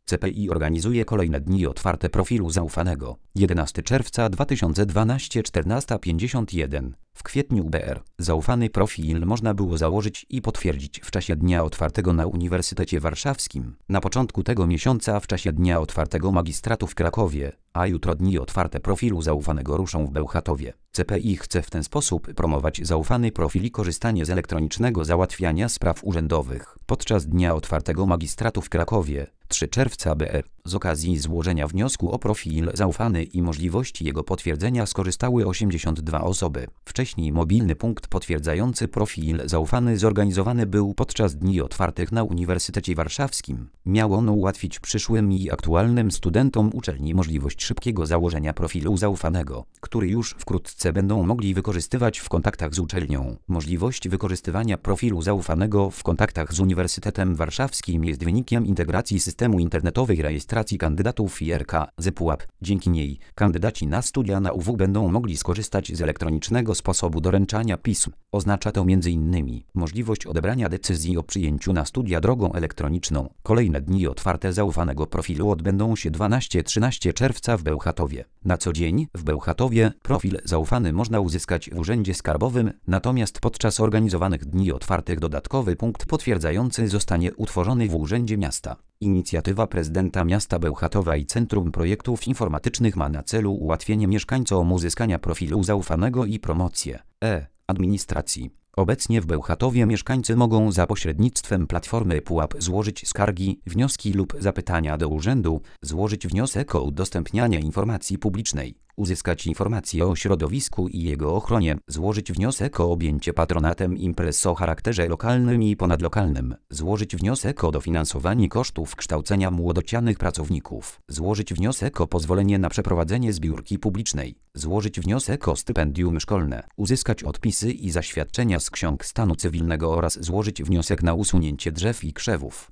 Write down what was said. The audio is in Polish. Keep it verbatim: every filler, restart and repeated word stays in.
C P I organizuje kolejne dni otwarte profilu zaufanego. jedenastego czerwca dwa tysiące dwunastego, czternasta pięćdziesiąt jeden. W kwietniu B R. Zaufany profil można było założyć i potwierdzić w czasie dnia otwartego na Uniwersytecie Warszawskim. Na początku tego miesiąca w czasie dnia otwartego magistratu w Krakowie, a jutro dni otwarte profilu zaufanego ruszą w Bełchatowie. C P I chce w ten sposób promować zaufany profil i korzystanie z elektronicznego załatwiania spraw urzędowych. Podczas dnia otwartego magistratu w Krakowie, trzeciego czerwca B R, z okazji złożenia wniosku o profil zaufany i możliwości jego potwierdzenia skorzystały osiemdziesiąt dwie osoby. Wcześniej mobilny punkt potwierdzający profil zaufany zorganizowany był podczas dni otwartych na Uniwersytecie Warszawskim. Miał on ułatwić przyszłym i aktualnym studentom uczelni możliwość szybkiego założenia profilu zaufanego, który już wkrótce będą mogli wykorzystywać w kontaktach z uczelnią. Możliwość wykorzystywania profilu zaufanego w kontaktach z Uniwersytetem Warszawskim jest wynikiem integracji systemu internetowej rejestracji kandydatów I R K z pułap. Dzięki niej kandydaci na studia na U W będą mogli skorzystać z elektronicznego sposobu doręczania pism. Oznacza to między innymi możliwość odebrania decyzji o przyjęciu na studia drogą elektroniczną. Kolejne dni otwarte zaufanego profilu odbędą się dwunastego do trzynastego czerwca w Bełchatowie. Na co dzień w Bełchatowie profil zaufany można uzyskać w Urzędzie Skarbowym, natomiast podczas organizowanych dni otwartych dodatkowy punkt potwierdzający zostanie utworzony w Urzędzie Miasta. Inicjatywa prezydenta miasta Bełchatowa i Centrum Projektów Informatycznych ma na celu ułatwienie mieszkańcom uzyskania profilu zaufanego i promocję e-administracji. Obecnie w Bełchatowie mieszkańcy mogą za pośrednictwem platformy pułap złożyć skargi, wnioski lub zapytania do urzędu, złożyć wniosek o udostępnianie informacji publicznej, uzyskać informacje o środowisku i jego ochronie, złożyć wniosek o objęcie patronatem imprez o charakterze lokalnym i ponadlokalnym, złożyć wniosek o dofinansowanie kosztów kształcenia młodocianych pracowników, złożyć wniosek o pozwolenie na przeprowadzenie zbiórki publicznej, złożyć wniosek o stypendium szkolne, uzyskać odpisy i zaświadczenia z ksiąg stanu cywilnego oraz złożyć wniosek na usunięcie drzew i krzewów.